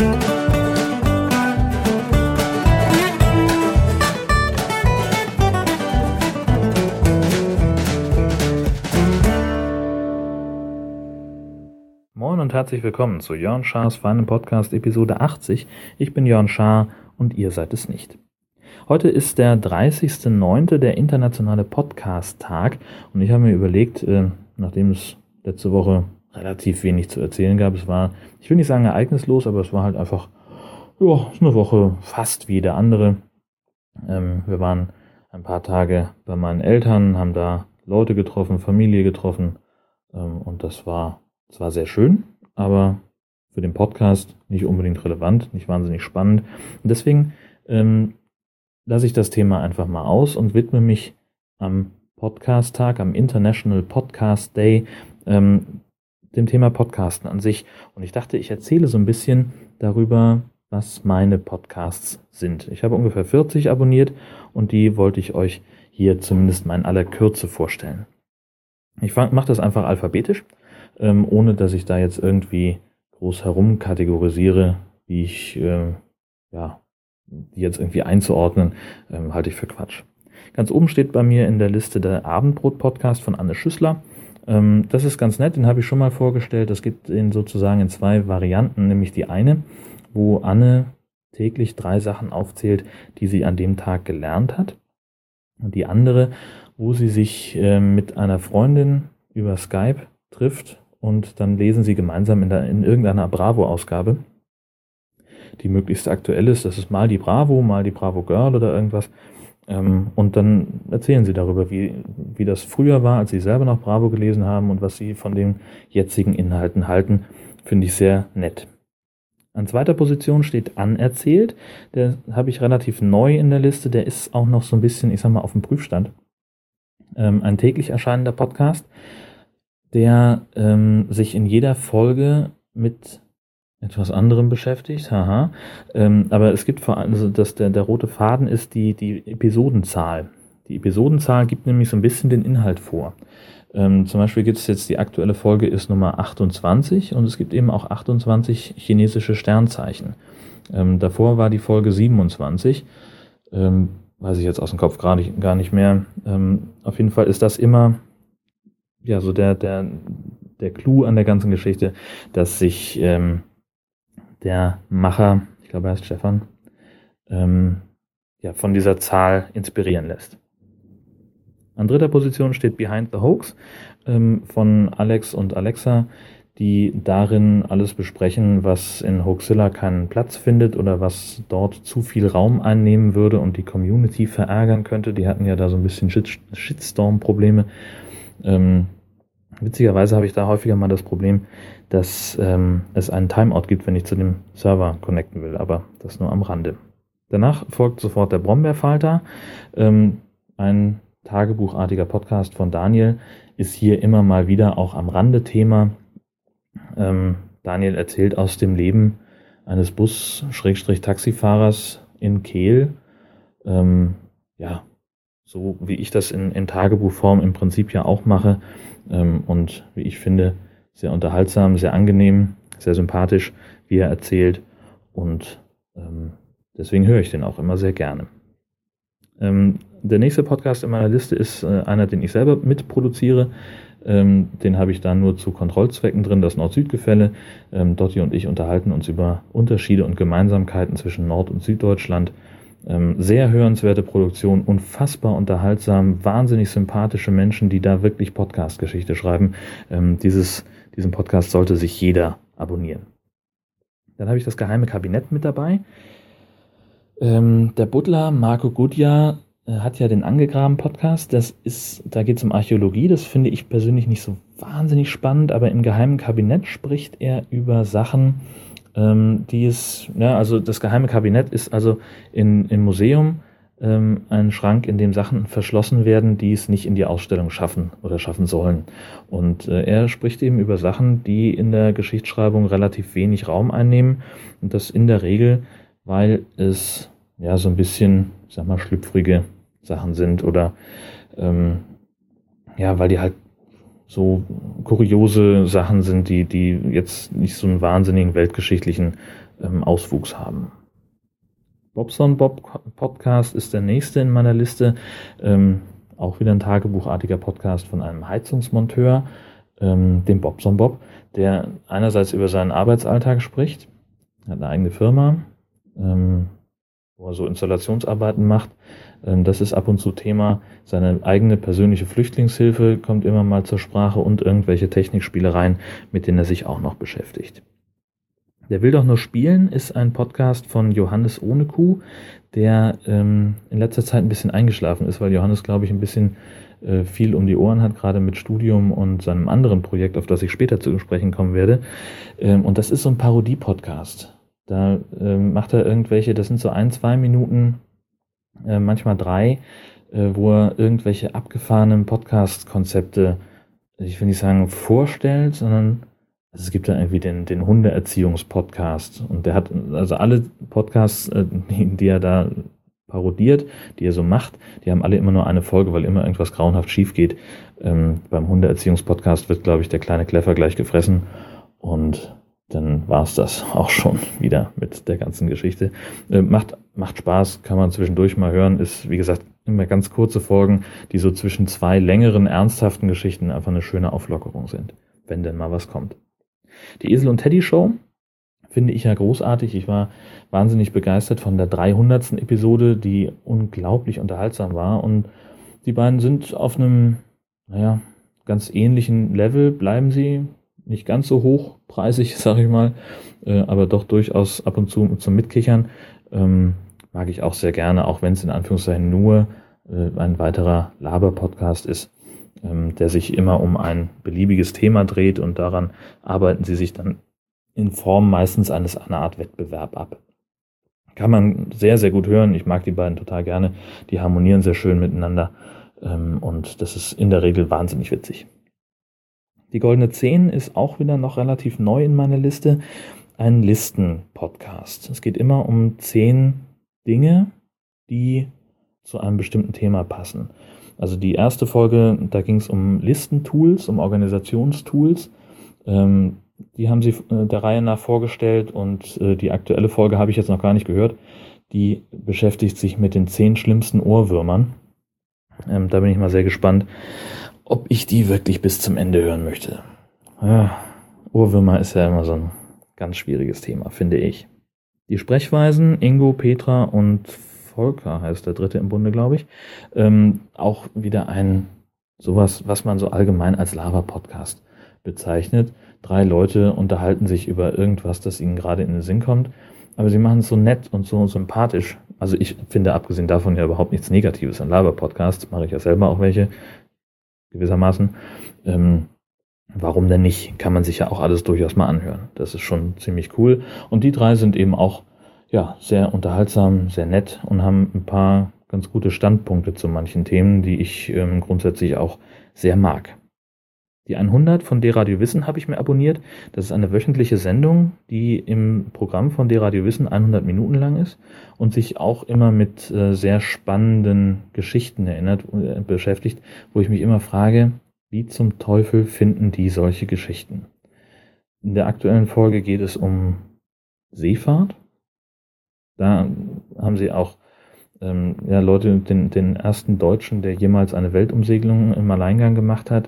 Moin und herzlich willkommen zu Jörn Schars feinem Podcast Episode 80. Ich bin Jörn Schaar und ihr seid es nicht. Heute ist der 30.09., der internationale Podcast-Tag, und ich habe mir überlegt, nachdem es letzte Woche relativ wenig zu erzählen gab, es war, ich will nicht sagen ereignislos, aber es war halt einfach eine Woche fast wie jede andere. Wir waren ein paar Tage bei meinen Eltern, haben da Leute getroffen, Familie getroffen, und das war zwar sehr schön, aber für den Podcast nicht unbedingt relevant, nicht wahnsinnig spannend. Und deswegen lasse ich das Thema einfach mal aus und widme mich am Podcast-Tag, am International Podcast Day, dem Thema Podcasten an sich. Und ich dachte, ich erzähle so ein bisschen darüber, was meine Podcasts sind. Ich habe ungefähr 40 abonniert und die wollte ich euch hier zumindest mal in aller Kürze vorstellen. Ich mache das einfach alphabetisch, ohne dass ich da jetzt irgendwie groß herumkategorisiere, wie ich die jetzt irgendwie einzuordnen, halte ich für Quatsch. Ganz oben steht bei mir in der Liste der Abendbrot-Podcast von Anne Schüssler. Das ist ganz nett, den habe ich schon mal vorgestellt. Das gibt ihn sozusagen in 2 Varianten, nämlich die eine, wo Anne täglich 3 Sachen aufzählt, die sie an dem Tag gelernt hat. Und die andere, wo sie sich mit einer Freundin über Skype trifft und dann lesen sie gemeinsam in irgendeiner Bravo-Ausgabe, die möglichst aktuell ist. Das ist mal die Bravo Girl oder irgendwas. Und dann erzählen sie darüber, wie das früher war, als sie selber noch Bravo gelesen haben und was sie von den jetzigen Inhalten halten. Finde ich sehr nett. An zweiter Position steht Anerzählt. Der habe ich relativ neu in der Liste. Der ist auch noch so ein bisschen, ich sag mal, auf dem Prüfstand. Ein täglich erscheinender Podcast, der sich in jeder Folge mit etwas anderem beschäftigt. Aber es gibt vor allem, also der rote Faden ist die Episodenzahl. Die Episodenzahl gibt nämlich so ein bisschen den Inhalt vor. Zum Beispiel gibt es jetzt, die aktuelle Folge ist Nummer 28 und es gibt eben auch 28 chinesische Sternzeichen. Davor war die Folge 27. Weiß ich jetzt aus dem Kopf gar nicht mehr. Auf jeden Fall ist das immer so der Clou an der ganzen Geschichte, dass sich der Macher, ich glaube er heißt Stefan, von dieser Zahl inspirieren lässt. An dritter Position steht Behind the Hoax von Alex und Alexa, die darin alles besprechen, was in Hoaxilla keinen Platz findet oder was dort zu viel Raum einnehmen würde und die Community verärgern könnte. Die hatten ja da so ein bisschen Shitstorm-Probleme. Witzigerweise habe ich da häufiger mal das Problem, dass es einen Timeout gibt, wenn ich zu dem Server connecten will, aber das nur am Rande. Danach folgt sofort der Brombeerfalter, ein tagebuchartiger Podcast von Daniel, ist hier immer mal wieder auch am Rande Thema. Daniel erzählt aus dem Leben eines Bus-Taxifahrers in Kehl. So wie ich das in Tagebuchform im Prinzip ja auch mache. Und wie ich finde, sehr unterhaltsam, sehr angenehm, sehr sympathisch, wie er erzählt. Und deswegen höre ich den auch immer sehr gerne. Der nächste Podcast in meiner Liste ist einer, den ich selber mitproduziere. Den habe ich da nur zu Kontrollzwecken drin, das Nord-Süd-Gefälle. Dotti und ich unterhalten uns über Unterschiede und Gemeinsamkeiten zwischen Nord- und Süddeutschland. Sehr hörenswerte Produktion, unfassbar unterhaltsam, wahnsinnig sympathische Menschen, die da wirklich Podcast-Geschichte schreiben. Diesen Podcast sollte sich jeder abonnieren. Dann habe ich das Geheime Kabinett mit dabei. Der Butler Marco Gudja hat ja den Angegraben-Podcast. Da geht es um Archäologie. Das finde ich persönlich nicht so wahnsinnig spannend, aber im Geheimen Kabinett spricht er über Sachen, also das Geheime Kabinett ist also im Museum ein Schrank, in dem Sachen verschlossen werden, die es nicht in die Ausstellung schaffen oder schaffen sollen. Und er spricht eben über Sachen, die in der Geschichtsschreibung relativ wenig Raum einnehmen und das in der Regel, weil es so ein bisschen, ich sag mal, schlüpfrige Sachen sind oder weil die halt so kuriose Sachen sind, die jetzt nicht so einen wahnsinnigen weltgeschichtlichen Auswuchs haben. Bobson Bob Podcast ist der nächste in meiner Liste. Auch wieder ein tagebuchartiger Podcast von einem Heizungsmonteur, dem Bobson Bob, der einerseits über seinen Arbeitsalltag spricht, hat eine eigene Firma, wo er so Installationsarbeiten macht. Das ist ab und zu Thema. Seine eigene persönliche Flüchtlingshilfe kommt immer mal zur Sprache und irgendwelche Technikspielereien, mit denen er sich auch noch beschäftigt. Der will doch nur spielen ist ein Podcast von Johannes ohne Kuh, der in letzter Zeit ein bisschen eingeschlafen ist, weil Johannes, glaube ich, ein bisschen viel um die Ohren hat, gerade mit Studium und seinem anderen Projekt, auf das ich später zu sprechen kommen werde. Und das ist so ein Parodie-Podcast. Da macht er irgendwelche, das sind so 1-2 Minuten, manchmal 3, wo er irgendwelche abgefahrenen Podcast-Konzepte, ich will nicht sagen vorstellt, sondern es gibt da irgendwie den Hundeerziehungs-Podcast und der hat also alle Podcasts, die er da parodiert, die er so macht, die haben alle immer nur eine Folge, weil immer irgendwas grauenhaft schief geht. Beim Hundeerziehungspodcast wird, glaube ich, der kleine Kleffer gleich gefressen und dann war es das auch schon wieder mit der ganzen Geschichte. Macht Spaß, kann man zwischendurch mal hören, ist, wie gesagt, immer ganz kurze Folgen, die so zwischen 2 längeren, ernsthaften Geschichten einfach eine schöne Auflockerung sind, wenn denn mal was kommt. Die Esel und Teddy Show finde ich ja großartig. Ich war wahnsinnig begeistert von der 300. Episode, die unglaublich unterhaltsam war. Und die beiden sind auf einem, ganz ähnlichen Level, bleiben sie. Nicht ganz so hochpreisig, sage ich mal, aber doch durchaus ab und zu zum Mitkichern. Mag ich auch sehr gerne, auch wenn es in Anführungszeichen nur ein weiterer Laber-Podcast ist, der sich immer um ein beliebiges Thema dreht und daran arbeiten sie sich dann in Form meistens einer Art Wettbewerb ab. Kann man sehr, sehr gut hören. Ich mag die beiden total gerne. Die harmonieren sehr schön miteinander und das ist in der Regel wahnsinnig witzig. Die Goldene 10 ist auch wieder noch relativ neu in meiner Liste. Ein Listen-Podcast. Es geht immer um 10 Dinge, die zu einem bestimmten Thema passen. Also die erste Folge, da ging es um Listentools, um Organisationstools. Die haben sie der Reihe nach vorgestellt und die aktuelle Folge habe ich jetzt noch gar nicht gehört. Die beschäftigt sich mit den 10 schlimmsten Ohrwürmern. Da bin ich mal sehr gespannt, ob ich die wirklich bis zum Ende hören möchte. Ohrwürmer ist ja immer so ein ganz schwieriges Thema, finde ich. Die Sprechweisen, Ingo, Petra und Volker heißt der dritte im Bunde, glaube ich. Auch wieder sowas, was man so allgemein als Lava-Podcast bezeichnet. 3 Leute unterhalten sich über irgendwas, das ihnen gerade in den Sinn kommt. Aber sie machen es so nett und so sympathisch. Also ich finde abgesehen davon ja überhaupt nichts Negatives an Lava-Podcasts. Mache ich ja selber auch welche, gewissermaßen. Warum denn nicht? Kann man sich ja auch alles durchaus mal anhören. Das ist schon ziemlich cool. Und die 3 sind eben auch sehr unterhaltsam, sehr nett und haben ein paar ganz gute Standpunkte zu manchen Themen, die ich grundsätzlich auch sehr mag. Die 100 von D-Radio Wissen habe ich mir abonniert. Das ist eine wöchentliche Sendung, die im Programm von D-Radio Wissen 100 Minuten lang ist und sich auch immer mit sehr spannenden Geschichten beschäftigt, wo ich mich immer frage, wie zum Teufel finden die solche Geschichten? In der aktuellen Folge geht es um Seefahrt. Da haben sie auch Leute, den ersten Deutschen, der jemals eine Weltumsegelung im Alleingang gemacht hat.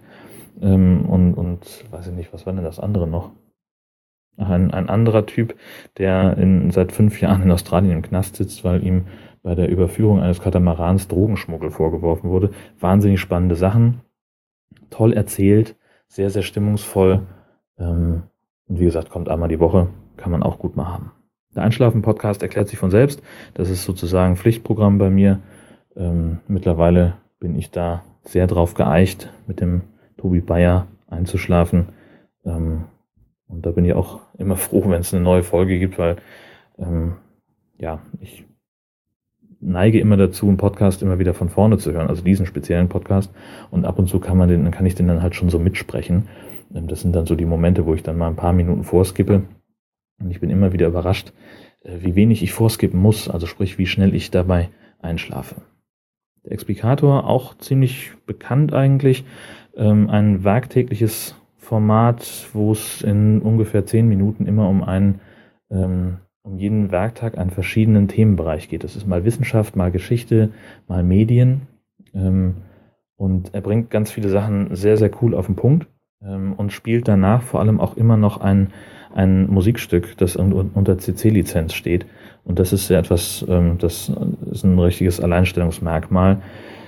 Und weiß ich nicht, was war denn das andere noch? Ein anderer Typ, der seit 5 Jahren in Australien im Knast sitzt, weil ihm bei der Überführung eines Katamarans Drogenschmuggel vorgeworfen wurde. Wahnsinnig spannende Sachen. Toll erzählt, sehr, sehr stimmungsvoll. Und wie gesagt, kommt einmal die Woche, kann man auch gut mal haben. Der Einschlafen-Podcast erklärt sich von selbst. Das ist sozusagen Pflichtprogramm bei mir. Mittlerweile bin ich da sehr drauf geeicht, mit dem Tobi Bayer einzuschlafen. Und da bin ich auch immer froh, wenn es eine neue Folge gibt, weil ich neige immer dazu, einen Podcast immer wieder von vorne zu hören, also diesen speziellen Podcast. Und ab und zu kann ich den dann halt schon so mitsprechen. Das sind dann so die Momente, wo ich dann mal ein paar Minuten vorskippe. Und ich bin immer wieder überrascht, wie wenig ich vorskippen muss, also sprich, wie schnell ich dabei einschlafe. Der Explicator, auch ziemlich bekannt eigentlich, ein werktägliches Format, wo es in ungefähr 10 Minuten immer um jeden Werktag einen verschiedenen Themenbereich geht. Das ist mal Wissenschaft, mal Geschichte, mal Medien. Und er bringt ganz viele Sachen sehr, sehr cool auf den Punkt und spielt danach vor allem auch immer noch ein Musikstück, das unter CC-Lizenz steht. Und das ist ja etwas, das ist ein richtiges Alleinstellungsmerkmal.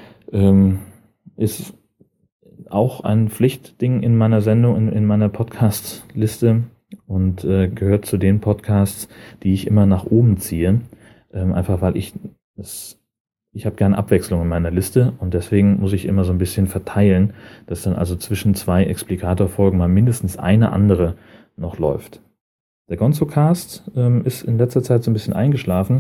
Ist auch ein Pflichtding in meiner Sendung, in meiner Podcast-Liste und gehört zu den Podcasts, die ich immer nach oben ziehe. Einfach weil ich habe gerne Abwechslung in meiner Liste und deswegen muss ich immer so ein bisschen verteilen, dass dann also zwischen 2 Explicator-Folgen mal mindestens eine andere noch läuft. Der Gonzo-Cast ist in letzter Zeit so ein bisschen eingeschlafen.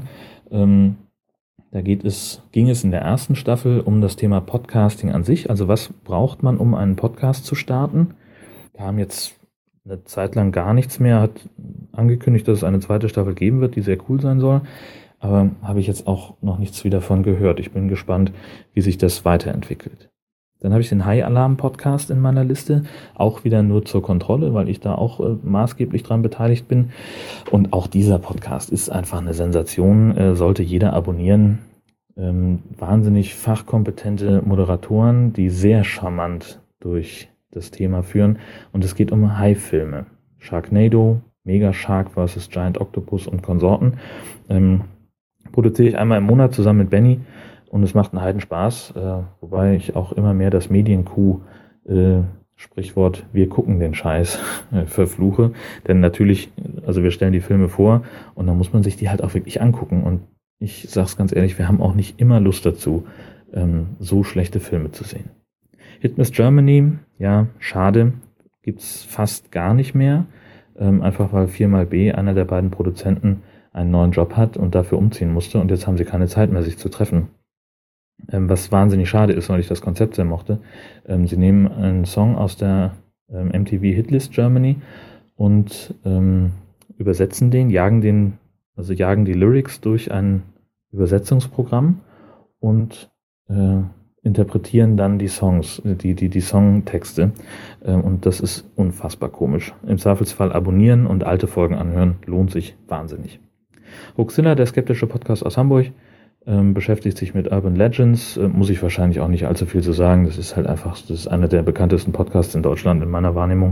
Da ging es in der ersten Staffel um das Thema Podcasting an sich. Also was braucht man, um einen Podcast zu starten? Kam jetzt eine Zeit lang gar nichts mehr, hat angekündigt, dass es eine zweite Staffel geben wird, die sehr cool sein soll. Aber habe ich jetzt auch noch nichts wieder davon gehört. Ich bin gespannt, wie sich das weiterentwickelt. Dann habe ich den High Alarm Podcast in meiner Liste, auch wieder nur zur Kontrolle, weil ich da auch maßgeblich dran beteiligt bin. Und auch dieser Podcast ist einfach eine Sensation, sollte jeder abonnieren. Wahnsinnig fachkompetente Moderatoren, die sehr charmant durch das Thema führen. Und es geht um Haifilme. Sharknado, Mega Shark vs. Giant Octopus und Konsorten. Produziere ich einmal im Monat zusammen mit Benny. Und es macht einen Heidenspaß, wobei ich auch immer mehr das Medienkuh, Sprichwort, wir gucken den Scheiß, verfluche. Denn natürlich, also wir stellen die Filme vor und dann muss man sich die halt auch wirklich angucken. Und ich sag's ganz ehrlich, wir haben auch nicht immer Lust dazu, so schlechte Filme zu sehen. Hitmiss Germany, ja, schade, gibt's fast gar nicht mehr. Einfach weil 4xB, einer der beiden Produzenten, einen neuen Job hat und dafür umziehen musste. Und jetzt haben sie keine Zeit mehr, sich zu treffen. Was wahnsinnig schade ist, weil ich das Konzept sehr mochte. Sie nehmen einen Song aus der MTV Hitlist Germany und übersetzen den, jagen die Lyrics durch ein Übersetzungsprogramm und interpretieren dann die Songs, die Songtexte. Und das ist unfassbar komisch. Im Zweifelsfall abonnieren und alte Folgen anhören, lohnt sich wahnsinnig. Hoaxilla, der skeptische Podcast aus Hamburg, beschäftigt sich mit Urban Legends, muss ich wahrscheinlich auch nicht allzu viel zu sagen. Das ist halt einfach, das ist einer der bekanntesten Podcasts in Deutschland in meiner Wahrnehmung.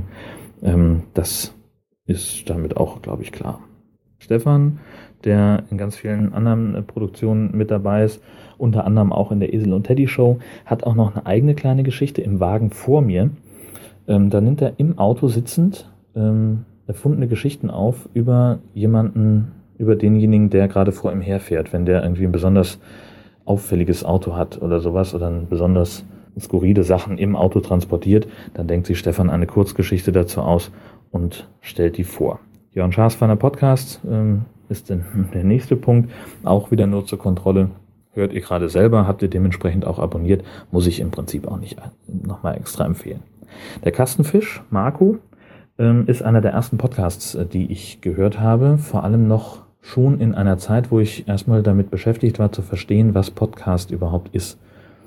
Das ist damit auch, glaube ich, klar. Stefan, der in ganz vielen anderen Produktionen mit dabei ist, unter anderem auch in der Esel und Teddy Show, hat auch noch eine eigene kleine Geschichte im Wagen vor mir. Da nimmt er im Auto sitzend erfundene Geschichten auf über denjenigen, der gerade vor ihm herfährt, wenn der irgendwie ein besonders auffälliges Auto hat oder sowas oder ein besonders skurrile Sachen im Auto transportiert, dann denkt sich Stefan eine Kurzgeschichte dazu aus und stellt die vor. Jörn Schaas feiner Podcast ist der nächste Punkt, auch wieder nur zur Kontrolle. Hört ihr gerade selber, habt ihr dementsprechend auch abonniert, muss ich im Prinzip auch nicht nochmal extra empfehlen. Der Kastenfisch, Marco, ist einer der ersten Podcasts, die ich gehört habe, vor allem noch schon in einer Zeit, wo ich erstmal damit beschäftigt war, zu verstehen, was Podcast überhaupt ist.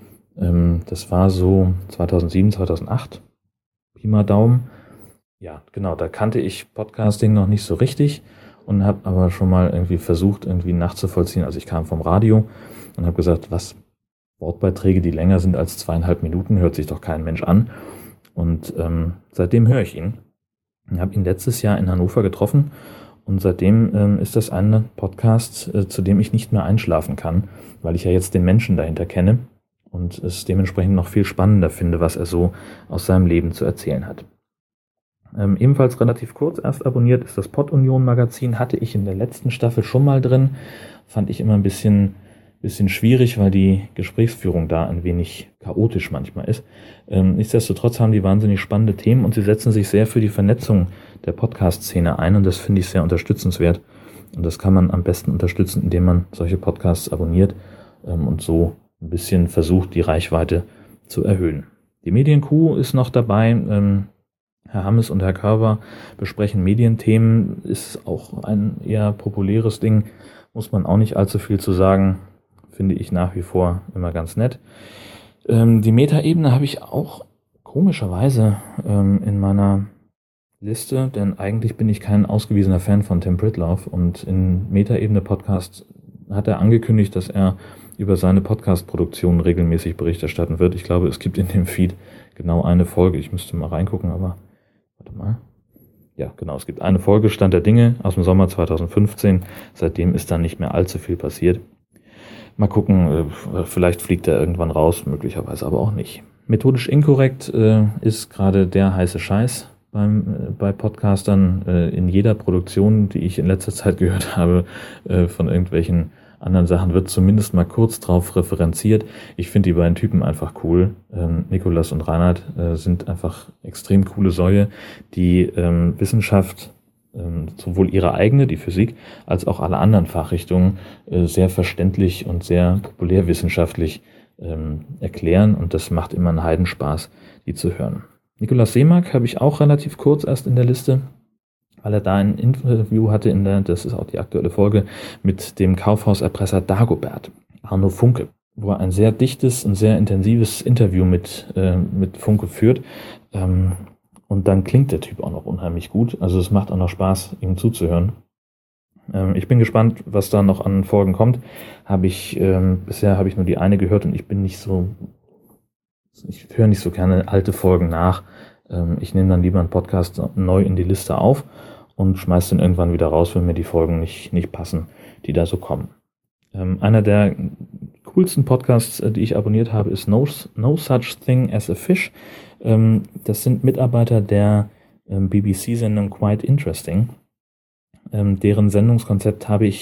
Das war so 2007, 2008, Pi mal Daumen. Ja, genau, da kannte ich Podcasting noch nicht so richtig und habe aber schon mal irgendwie versucht, irgendwie nachzuvollziehen. Also ich kam vom Radio und habe gesagt, was, Wortbeiträge, die länger sind als 2,5 Minuten, hört sich doch kein Mensch an. Und seitdem höre ich ihn. Ich habe ihn letztes Jahr in Hannover getroffen und seitdem ist das ein Podcast, zu dem ich nicht mehr einschlafen kann, weil ich ja jetzt den Menschen dahinter kenne und es dementsprechend noch viel spannender finde, was er so aus seinem Leben zu erzählen hat. Ebenfalls relativ kurz erst abonniert ist das Pod-Union Magazin, hatte ich in der letzten Staffel schon mal drin, fand ich immer ein bisschen schwierig, weil die Gesprächsführung da ein wenig chaotisch manchmal ist. Nichtsdestotrotz haben die wahnsinnig spannende Themen und sie setzen sich sehr für die Vernetzung der Podcast-Szene ein und das finde ich sehr unterstützenswert. Und das kann man am besten unterstützen, indem man solche Podcasts abonniert und so ein bisschen versucht, die Reichweite zu erhöhen. Die Medienkuh ist noch dabei. Herr Hammes und Herr Körber besprechen Medienthemen, ist auch ein eher populäres Ding, muss man auch nicht allzu viel zu sagen. finde ich nach wie vor immer ganz nett. Die Metaebene habe ich auch komischerweise in meiner Liste, denn eigentlich bin ich kein ausgewiesener Fan von Tim Pritlove und in Metaebene-Podcast hat er angekündigt, dass er über seine Podcast-Produktion regelmäßig Bericht erstatten wird. Ich glaube, es gibt in dem Feed genau eine Folge. Ich müsste mal reingucken, aber warte mal. Ja, genau, es gibt eine Folge Stand der Dinge aus dem Sommer 2015. Seitdem ist dann nicht mehr allzu viel passiert. Mal gucken, vielleicht fliegt er irgendwann raus, möglicherweise aber auch nicht. Methodisch inkorrekt ist gerade der heiße Scheiß bei Podcastern. In jeder Produktion, die ich in letzter Zeit gehört habe, von irgendwelchen anderen Sachen, wird zumindest mal kurz drauf referenziert. Ich finde die beiden Typen einfach cool. Nikolas und Reinhard sind einfach extrem coole Säue, die Wissenschaft, sowohl ihre eigene, die Physik, als auch alle anderen Fachrichtungen sehr verständlich und sehr populärwissenschaftlich erklären, und das macht immer einen Heidenspaß, die zu hören. Nikolaus Seemack habe ich auch relativ kurz erst in der Liste, weil er da ein Interview hatte, das ist auch die aktuelle Folge, mit dem Kaufhauserpresser Dagobert, Arno Funke, wo er ein sehr dichtes und sehr intensives Interview mit Funke führt. Und dann klingt der Typ auch noch unheimlich gut. Also es macht auch noch Spaß, ihm zuzuhören. Ich bin gespannt, was da noch an Folgen kommt. Bisher habe ich nur die eine gehört und ich höre nicht so gerne alte Folgen nach. Ich nehme dann lieber einen Podcast neu in die Liste auf und schmeiße den irgendwann wieder raus, wenn mir die Folgen nicht passen, die da so kommen. Einer der coolsten Podcasts, die ich abonniert habe, ist No Such Thing as a Fish. Das sind Mitarbeiter der BBC-Sendung Quite Interesting. Deren Sendungskonzept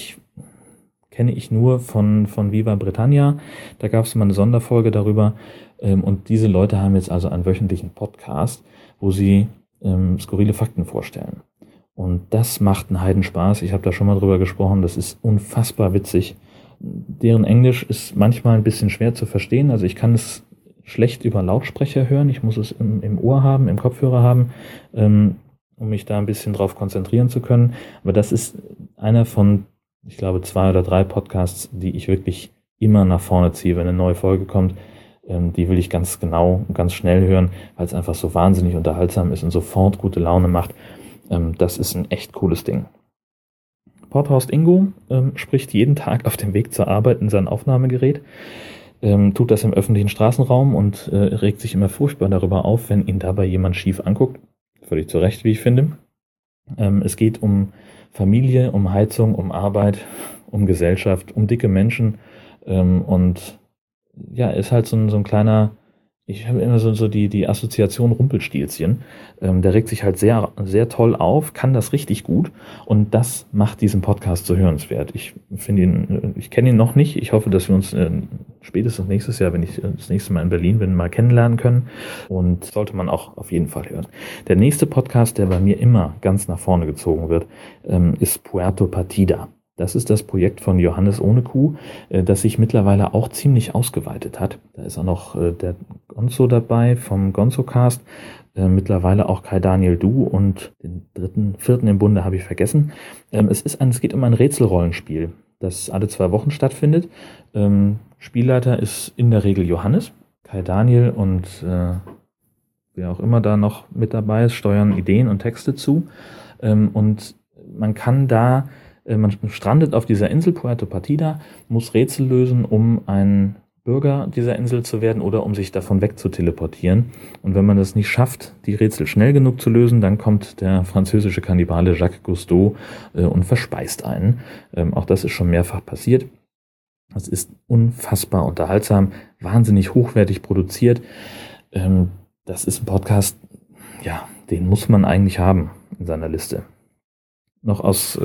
kenne ich nur von Viva Britannia. Da gab es mal eine Sonderfolge darüber. Und diese Leute haben jetzt also einen wöchentlichen Podcast, wo sie skurrile Fakten vorstellen. Und das macht einen Heidenspaß. Ich habe da schon mal drüber gesprochen. Das ist unfassbar witzig. Deren Englisch ist manchmal ein bisschen schwer zu verstehen. Also ich kann es schlecht über Lautsprecher hören. Ich muss es im Ohr haben, im Kopfhörer haben, um mich da ein bisschen drauf konzentrieren zu können. Aber das ist einer von, ich glaube, 2 oder 3 Podcasts, die ich wirklich immer nach vorne ziehe, wenn eine neue Folge kommt. Die will ich ganz genau und ganz schnell hören, weil es einfach so wahnsinnig unterhaltsam ist und sofort gute Laune macht. Das ist ein echt cooles Ding. Podhorst Ingo spricht jeden Tag auf dem Weg zur Arbeit in sein Aufnahmegerät, tut das im öffentlichen Straßenraum und regt sich immer furchtbar darüber auf, wenn ihn dabei jemand schief anguckt. Völlig zu Recht, wie ich finde. Es geht um Familie, um Heizung, um Arbeit, um Gesellschaft, um dicke Menschen und ja, ist halt so ein kleiner, ich habe immer so die Assoziation Rumpelstilzchen. Der regt sich halt sehr, sehr toll auf, kann das richtig gut und das macht diesen Podcast so hörenswert. Ich kenne ihn noch nicht. Ich hoffe, dass wir uns spätestens nächstes Jahr, wenn ich das nächste Mal in Berlin bin, mal kennenlernen können, und sollte man auch auf jeden Fall hören. Der nächste Podcast, der bei mir immer ganz nach vorne gezogen wird, ist Puerto Partida. Das ist das Projekt von Johannes ohne Kuh, das sich mittlerweile auch ziemlich ausgeweitet hat. Da ist auch noch der Gonzo dabei vom Gonzo-Cast, mittlerweile auch Kai Daniel Du und den 4. im Bunde habe ich vergessen. Es geht um ein Rätselrollenspiel, das alle 2 Wochen stattfindet. Spielleiter ist in der Regel Johannes. Kai Daniel und wer auch immer da noch mit dabei ist, steuern Ideen und Texte zu. Und man strandet auf dieser Insel Puerto Partida, muss Rätsel lösen, um ein Bürger dieser Insel zu werden oder um sich davon wegzuteleportieren. Und wenn man das nicht schafft, die Rätsel schnell genug zu lösen, dann kommt der französische Kannibale Jacques Cousteau und verspeist einen. Auch das ist schon mehrfach passiert. Das ist unfassbar unterhaltsam, wahnsinnig hochwertig produziert. Das ist ein Podcast, ja, den muss man eigentlich haben in seiner Liste. Noch aus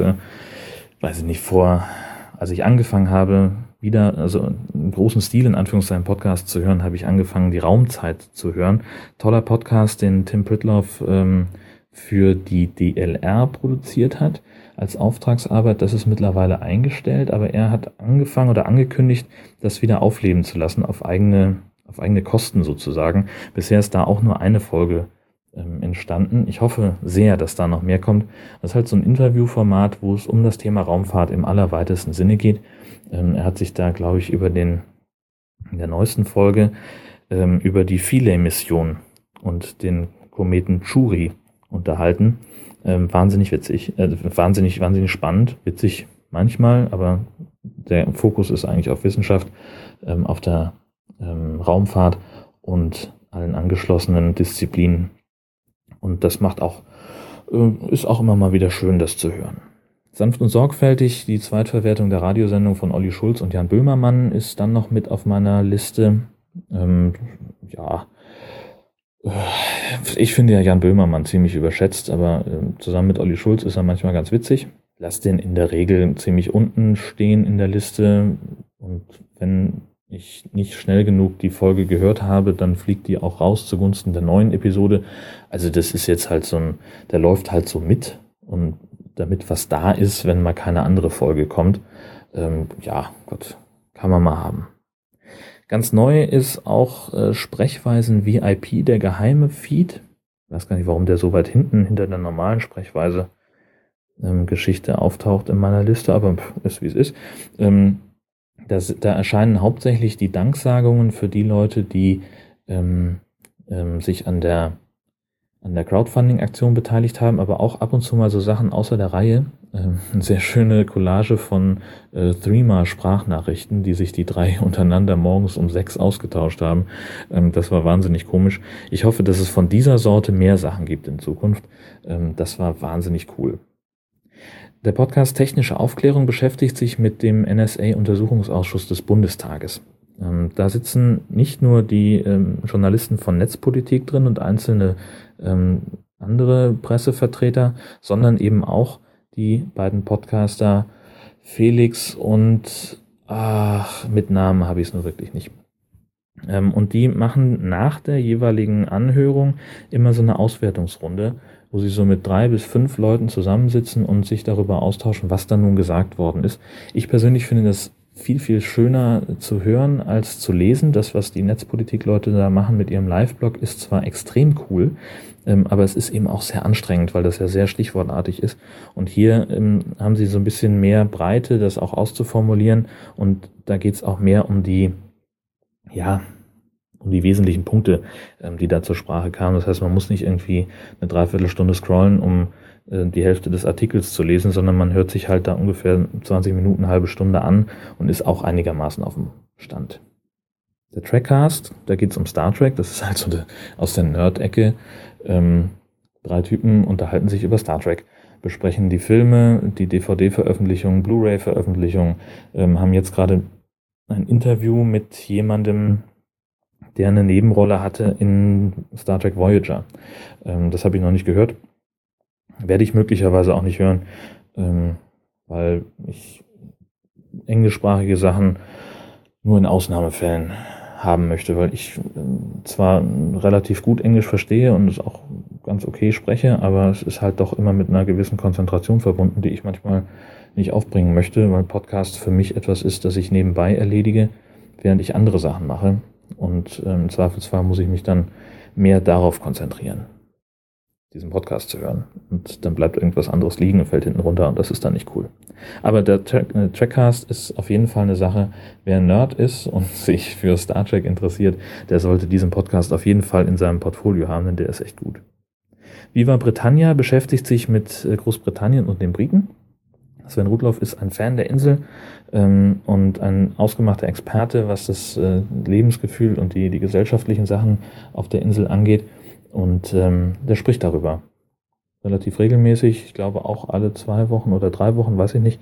als ich angefangen habe, also im großen Stil, in Anführungszeichen, Podcast zu hören, habe ich angefangen, die Raumzeit zu hören. Toller Podcast, den Tim Pritlove für die DLR produziert hat, als Auftragsarbeit. Das ist mittlerweile eingestellt, aber er hat angefangen oder angekündigt, das wieder aufleben zu lassen, auf eigene Kosten sozusagen. Bisher ist da auch nur eine Folge entstanden. Ich hoffe sehr, dass da noch mehr kommt. Das ist halt so ein Interviewformat, wo es um das Thema Raumfahrt im allerweitesten Sinne geht. Er hat sich da, glaube ich, in der neuesten Folge über die Philae-Mission und den Kometen Chury unterhalten. Wahnsinnig witzig, wahnsinnig spannend, witzig manchmal, aber der Fokus ist eigentlich auf Wissenschaft, auf der Raumfahrt und allen angeschlossenen Disziplinen. Und das ist auch immer mal wieder schön, das zu hören. Sanft und sorgfältig, die Zweitverwertung der Radiosendung von Olli Schulz und Jan Böhmermann ist dann noch mit auf meiner Liste. Ich finde ja Jan Böhmermann ziemlich überschätzt, aber zusammen mit Olli Schulz ist er manchmal ganz witzig. Lass den in der Regel ziemlich unten stehen in der Liste, und wenn ich nicht schnell genug die Folge gehört habe, dann fliegt die auch raus zugunsten der neuen Episode. Also das ist jetzt halt der läuft halt so mit, und damit was da ist, wenn mal keine andere Folge kommt, Gott, kann man mal haben. Ganz neu ist auch Sprechweisen VIP, der geheime Feed. Ich weiß gar nicht, warum der so weit hinter der normalen Sprechweise Geschichte auftaucht in meiner Liste, aber ist wie es ist. Da erscheinen hauptsächlich die Danksagungen für die Leute, die sich an der Crowdfunding-Aktion beteiligt haben, aber auch ab und zu mal so Sachen außer der Reihe. Eine sehr schöne Collage von Threema-Sprachnachrichten, die sich die drei untereinander morgens um 6 ausgetauscht haben. Das war wahnsinnig komisch. Ich hoffe, dass es von dieser Sorte mehr Sachen gibt in Zukunft. Das war wahnsinnig cool. Der Podcast Technische Aufklärung beschäftigt sich mit dem NSA-Untersuchungsausschuss des Bundestages. Da sitzen nicht nur die Journalisten von Netzpolitik drin und einzelne andere Pressevertreter, sondern eben auch die beiden Podcaster Felix und mit Namen habe ich es nur wirklich nicht. Und die machen nach der jeweiligen Anhörung immer so eine Auswertungsrunde, wo sie so mit 3 bis 5 Leuten zusammensitzen und sich darüber austauschen, was da nun gesagt worden ist. Ich persönlich finde das viel, viel schöner zu hören als zu lesen. Das, was die Netzpolitik-Leute da machen mit ihrem Live-Blog, ist zwar extrem cool, aber es ist eben auch sehr anstrengend, weil das ja sehr stichwortartig ist. Und hier haben sie so ein bisschen mehr Breite, das auch auszuformulieren. Und da geht es auch mehr um die wesentlichen Punkte, die da zur Sprache kamen. Das heißt, man muss nicht irgendwie eine Dreiviertelstunde scrollen, um die Hälfte des Artikels zu lesen, sondern man hört sich halt da ungefähr 20 Minuten, eine halbe Stunde an und ist auch einigermaßen auf dem Stand. Der Trackcast, da geht es um Star Trek, das ist halt so aus der Nerd-Ecke. 3 Typen unterhalten sich über Star Trek, besprechen die Filme, die DVD-Veröffentlichung, Blu-ray-Veröffentlichung, haben jetzt gerade ein Interview mit jemandem, der eine Nebenrolle hatte in Star Trek Voyager. Das habe ich noch nicht gehört. Werde ich möglicherweise auch nicht hören, weil ich englischsprachige Sachen nur in Ausnahmefällen haben möchte, weil ich zwar relativ gut Englisch verstehe und es auch ganz okay spreche, aber es ist halt doch immer mit einer gewissen Konzentration verbunden, die ich manchmal nicht aufbringen möchte, weil Podcast für mich etwas ist, das ich nebenbei erledige, während ich andere Sachen mache. Und im Zweifelsfall muss ich mich dann mehr darauf konzentrieren, diesen Podcast zu hören. Und dann bleibt irgendwas anderes liegen und fällt hinten runter, und das ist dann nicht cool. Aber der Trackcast ist auf jeden Fall eine Sache. Wer ein Nerd ist und sich für Star Trek interessiert, der sollte diesen Podcast auf jeden Fall in seinem Portfolio haben, denn der ist echt gut. Viva Britannia beschäftigt sich mit Großbritannien und den Briten. Sven Rudloff ist ein Fan der Insel und ein ausgemachter Experte, was das Lebensgefühl und die gesellschaftlichen Sachen auf der Insel angeht. Und der spricht darüber relativ regelmäßig, ich glaube auch alle 2 Wochen oder 3 Wochen, weiß ich nicht,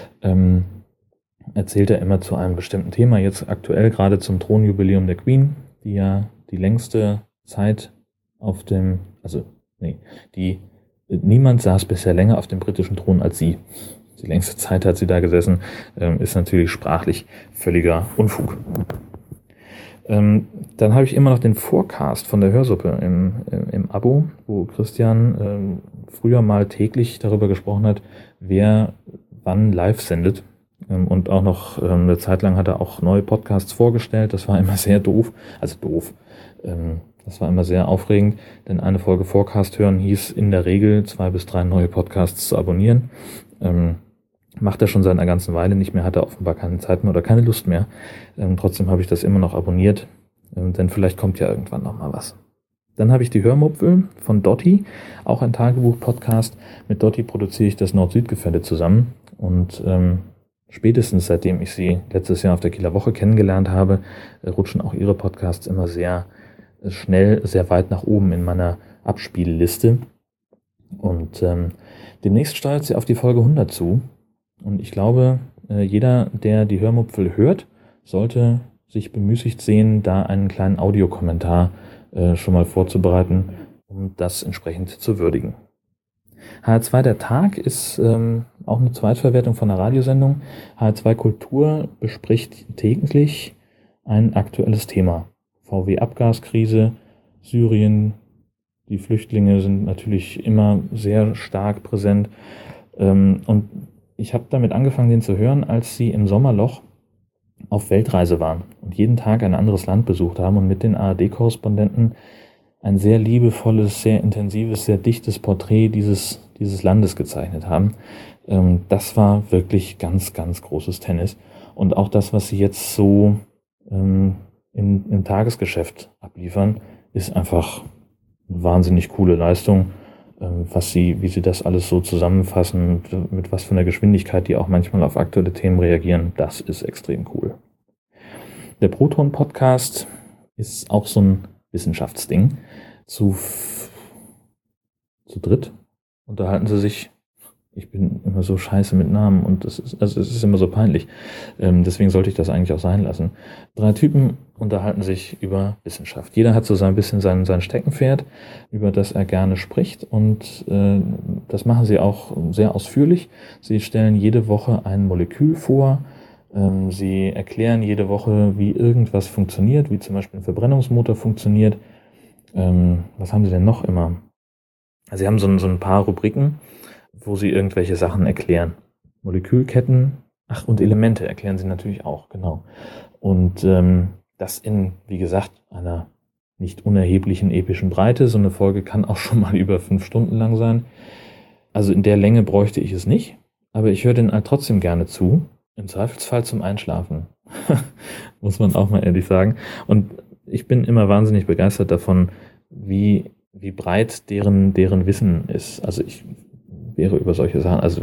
erzählt er immer zu einem bestimmten Thema. Jetzt aktuell gerade zum Thronjubiläum der Queen, die ja die längste Zeit niemand saß bisher länger auf dem britischen Thron als sie. Die längste Zeit hat sie da gesessen, ist natürlich sprachlich völliger Unfug. Dann habe ich immer noch den Forecast von der Hörsuppe im Abo, wo Christian früher mal täglich darüber gesprochen hat, wer wann live sendet. Und auch noch eine Zeit lang hat er auch neue Podcasts vorgestellt. Das war immer sehr doof. Also doof. Das war immer sehr aufregend, denn eine Folge Forecast hören hieß in der Regel 2 bis 3 neue Podcasts zu abonnieren. Macht er schon seit einer ganzen Weile nicht mehr, hat er offenbar keine Zeit mehr oder keine Lust mehr. Trotzdem habe ich das immer noch abonniert, denn vielleicht kommt ja irgendwann noch mal was. Dann habe ich die Hörmupfel von Dotti, auch ein Tagebuch-Podcast. Mit Dotti produziere ich das Nord-Süd-Gefälle zusammen und spätestens seitdem ich sie letztes Jahr auf der Kieler Woche kennengelernt habe, rutschen auch ihre Podcasts immer sehr schnell, sehr weit nach oben in meiner Abspielliste. Und demnächst steuert sie auf die Folge 100 zu. Und ich glaube, jeder, der die Hörmupfel hört, sollte sich bemüßigt sehen, da einen kleinen Audiokommentar schon mal vorzubereiten, um das entsprechend zu würdigen. HR2 der Tag ist auch eine Zweitverwertung von einer Radiosendung. HR2 Kultur bespricht täglich ein aktuelles Thema. VW-Abgaskrise, Syrien, die Flüchtlinge sind natürlich immer sehr stark präsent. Und ich habe damit angefangen, den zu hören, als sie im Sommerloch auf Weltreise waren und jeden Tag ein anderes Land besucht haben und mit den ARD-Korrespondenten ein sehr liebevolles, sehr intensives, sehr dichtes Porträt dieses Landes gezeichnet haben. Das war wirklich ganz, ganz großes Tennis. Und auch das, was sie jetzt so im Tagesgeschäft abliefern, ist einfach eine wahnsinnig coole Leistung, wie sie das alles so zusammenfassen, mit was für einer Geschwindigkeit die auch manchmal auf aktuelle Themen reagieren, das ist extrem cool. Der Proton-Podcast ist auch so ein Wissenschaftsding. Zu dritt unterhalten sie sich. Ich bin immer so scheiße mit Namen und es ist immer so peinlich. Deswegen sollte ich das eigentlich auch sein lassen. 3 Typen unterhalten sich über Wissenschaft. Jeder hat so ein bisschen sein Steckenpferd, über das er gerne spricht, und das machen sie auch sehr ausführlich. Sie stellen jede Woche ein Molekül vor. Sie erklären jede Woche, wie irgendwas funktioniert, wie zum Beispiel ein Verbrennungsmotor funktioniert. Was haben sie denn noch immer? Also sie haben so ein paar Rubriken, wo sie irgendwelche Sachen erklären. Molekülketten, und Elemente erklären sie natürlich auch, genau. Und das in, wie gesagt, einer nicht unerheblichen epischen Breite. So eine Folge kann auch schon mal über 5 Stunden lang sein. Also in der Länge bräuchte ich es nicht, aber ich höre den halt trotzdem gerne zu. Im Zweifelsfall zum Einschlafen. Muss man auch mal ehrlich sagen. Und ich bin immer wahnsinnig begeistert davon, wie breit deren Wissen ist. Also ich wäre über solche Sachen, also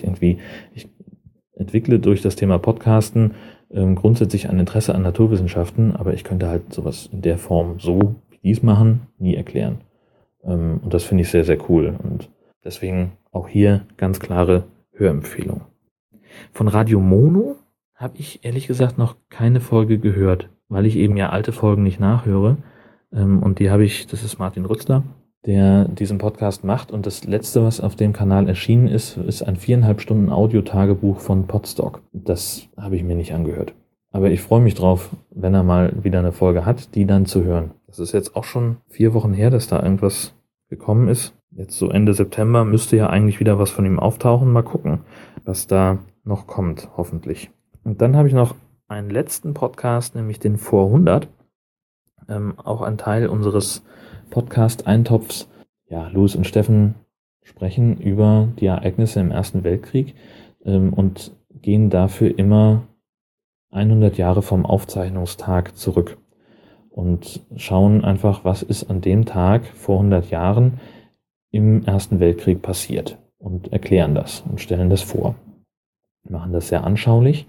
ich entwickle durch das Thema Podcasten grundsätzlich ein Interesse an Naturwissenschaften, aber ich könnte halt sowas in der Form, so wie die es machen, nie erklären. Und das finde ich sehr, sehr cool. Und deswegen auch hier ganz klare Hörempfehlung. Von Radio Mono habe ich ehrlich gesagt noch keine Folge gehört, weil ich eben ja alte Folgen nicht nachhöre. Und das ist Martin Rützler, der diesen Podcast macht. Und das letzte, was auf dem Kanal erschienen ist ein 4,5 Stunden Audiotagebuch von Podstock. Das habe ich mir nicht angehört. Aber ich freue mich drauf, wenn er mal wieder eine Folge hat, die dann zu hören. Das ist jetzt auch schon 4 Wochen her, dass da irgendwas gekommen ist. Jetzt so Ende September müsste ja eigentlich wieder was von ihm auftauchen. Mal gucken, was da noch kommt, hoffentlich. Und dann habe ich noch einen letzten Podcast, nämlich den Vor 100. Auch ein Teil unseres Podcast-Eintopfs. Ja, Louis und Steffen sprechen über die Ereignisse im Ersten Weltkrieg und gehen dafür immer 100 Jahre vom Aufzeichnungstag zurück und schauen einfach, was ist an dem Tag vor 100 Jahren im Ersten Weltkrieg passiert, und erklären das und stellen das vor. Machen das sehr anschaulich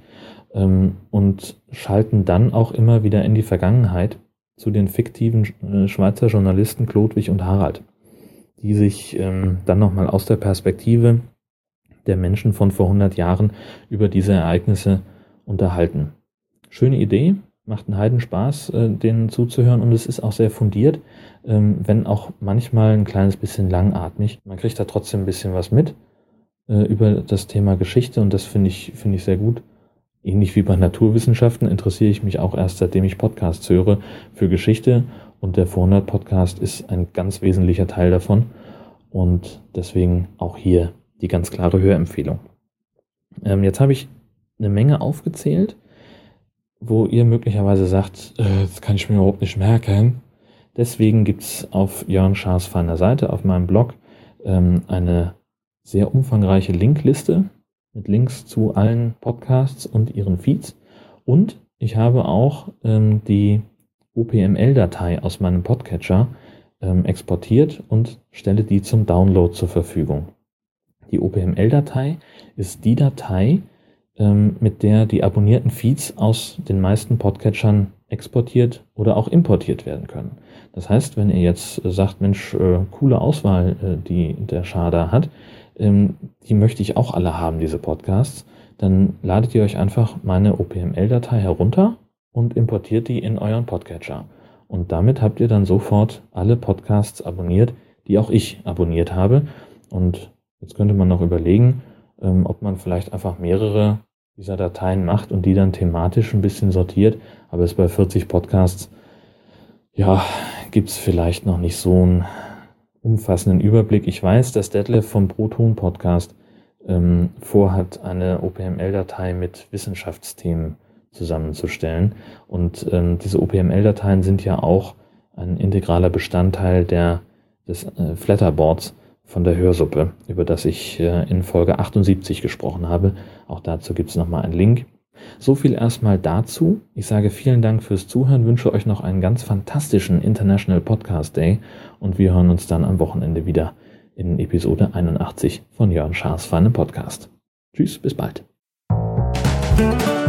und schalten dann auch immer wieder in die Vergangenheit zu den fiktiven Schweizer Journalisten Chlodwig und Harald, die sich dann nochmal aus der Perspektive der Menschen von vor 100 Jahren über diese Ereignisse unterhalten. Schöne Idee, macht einen Heidenspaß, denen zuzuhören, und es ist auch sehr fundiert, wenn auch manchmal ein kleines bisschen langatmig. Man kriegt da trotzdem ein bisschen was mit über das Thema Geschichte, und das finde ich sehr gut. Ähnlich wie bei Naturwissenschaften interessiere ich mich auch erst, seitdem ich Podcasts höre, für Geschichte, und der Vor 100 Podcast ist ein ganz wesentlicher Teil davon, und deswegen auch hier die ganz klare Hörempfehlung. Jetzt habe ich eine Menge aufgezählt, wo ihr möglicherweise sagt, das kann ich mir überhaupt nicht merken. Deswegen gibt es auf Jörn Schaas feiner Seite auf meinem Blog eine sehr umfangreiche Linkliste mit Links zu allen Podcasts und ihren Feeds. Und ich habe auch die OPML-Datei aus meinem Podcatcher exportiert und stelle die zum Download zur Verfügung. Die OPML-Datei ist die Datei, mit der die abonnierten Feeds aus den meisten Podcatchern exportiert oder auch importiert werden können. Das heißt, wenn ihr jetzt sagt, Mensch, coole Auswahl, die der Schaar da hat, die möchte ich auch alle haben, diese Podcasts, dann ladet ihr euch einfach meine OPML-Datei herunter und importiert die in euren Podcatcher. Und damit habt ihr dann sofort alle Podcasts abonniert, die auch ich abonniert habe. Und jetzt könnte man noch überlegen, ob man vielleicht einfach mehrere dieser Dateien macht und die dann thematisch ein bisschen sortiert. Aber es bei 40 Podcasts, ja, gibt es vielleicht noch nicht so einen umfassenden Überblick. Ich weiß, dass Detlef vom Proton Podcast vorhat, eine OPML-Datei mit Wissenschaftsthemen zusammenzustellen. Und diese OPML-Dateien sind ja auch ein integraler Bestandteil des Flatterboards von der Hörsuppe, über das ich in Folge 78 gesprochen habe. Auch dazu gibt es nochmal einen Link. So viel erstmal dazu. Ich sage vielen Dank fürs Zuhören, wünsche euch noch einen ganz fantastischen International Podcast Day und wir hören uns dann am Wochenende wieder in Episode 81 von Jörn Schaas feinem Podcast. Tschüss, bis bald.